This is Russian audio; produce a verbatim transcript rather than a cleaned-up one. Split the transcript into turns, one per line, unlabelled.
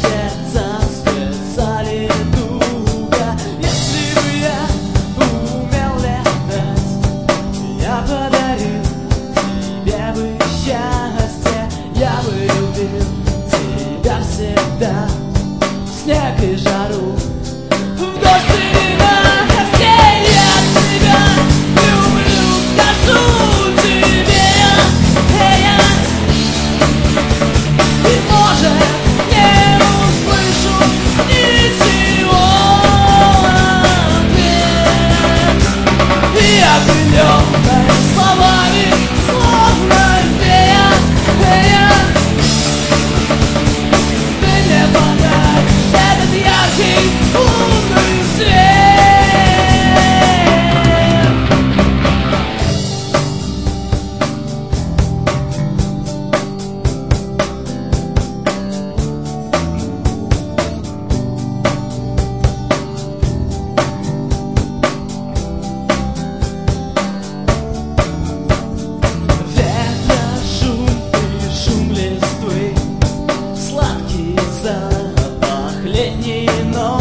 сердца связали туго. Если бы я умел летать, я подарил тебе бы счастье. Я бы любил тебя всегда, снег и жару, в дождь и на костей. Я тебя люблю, скажу тебе я. И может не услышу ничего в ответ. И определенными словами, словно фея, фея, ты мне подаришь этот яркий лунный свет. Ветра шум и шум листвы, сладкий запах летней ночи.